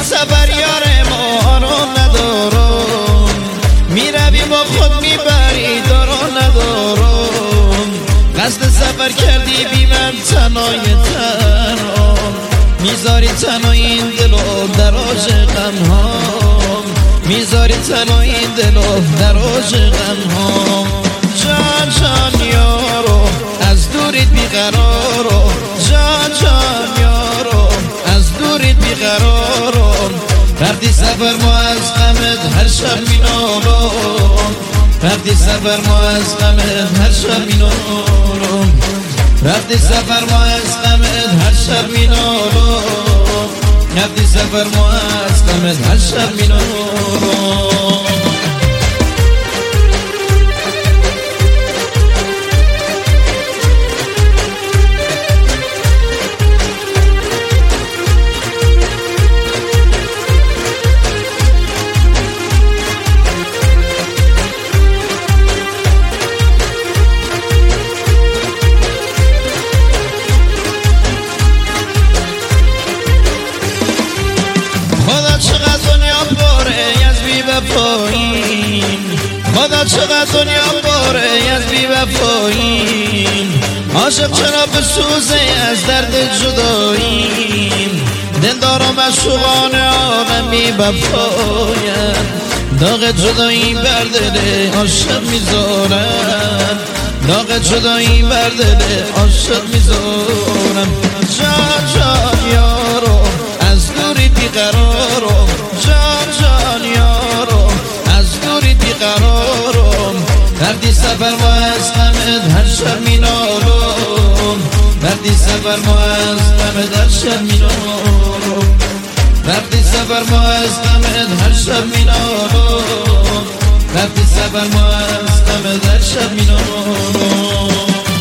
سفر یار ما رو ندارم، میروی با خود میبری دارو ندارم. قصد سفر کردی بی من تنهای تنهام، میذاری تنها این دل و در عاشقم هام، میذاری تنها این دل و در عاشقم هام. جان جان یارو از دوریت بیقرارم، جان جان یارو از دوریت بیقرارم. وقتی سفر ما از غمت هر شب مینالم، وقتی سفر ما از غمت هر شب مینالم، وقتی سفر ما از غمت هر شب مینالم، وقتی سفر ما از غمت هر شب مینالم. خدا چقدر دنیا باره از بی وفاییم، عاشق چرا بسوزه از درد جداییم. دلدارم از شوقان عالم بی وفایم، داغ جدایی بر دل عاشق میذارم، داغ جدایی بر دل عاشق میذارم. جان جان یارو از دوری بیقرارم، جان جان یارو از دوری بیقرارم. وقتی سفر ما از غمت هر شب مینالم، وقتی سفر ما از غمت هر شب مینالم، وقتی سفر ما از غمت هر شب مینالم، وقتی سفر ما از غمت هر شب مینالم.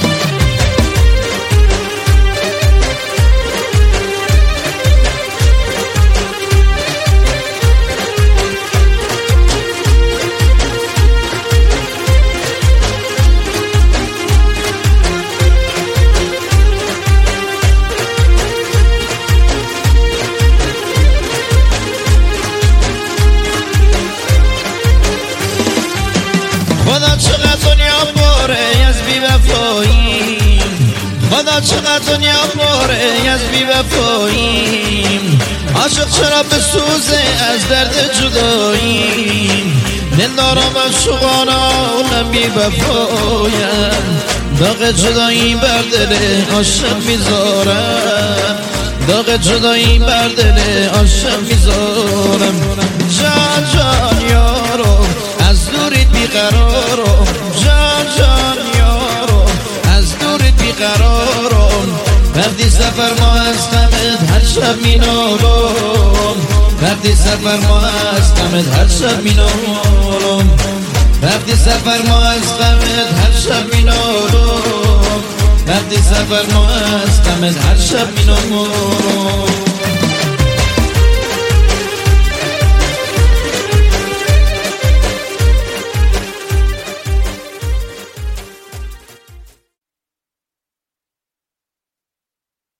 خدا چقدر دنیا باره از بی وفاییم، خدا چقدر دنیا باره از بی وفاییم. عاشق چرا بسوزه از درد جداییم، دلدارم از شوقان عالم بی وفایم، داغ جدایی بر دل عاشق میذارم، داغ جدایی بر دل عاشق میذارم. جان جان یارو از دوریت بیقرارم، جان جان یارو از دوریت بیقرارم. وقتی سفر ما از غمت هر شب مینالم، وقتی سفر ما از غمت هر شب مینالم، وقتی سفر ما از غمت هر شب مینالم، وقتی سفر ما از غمت هر شب مینالم.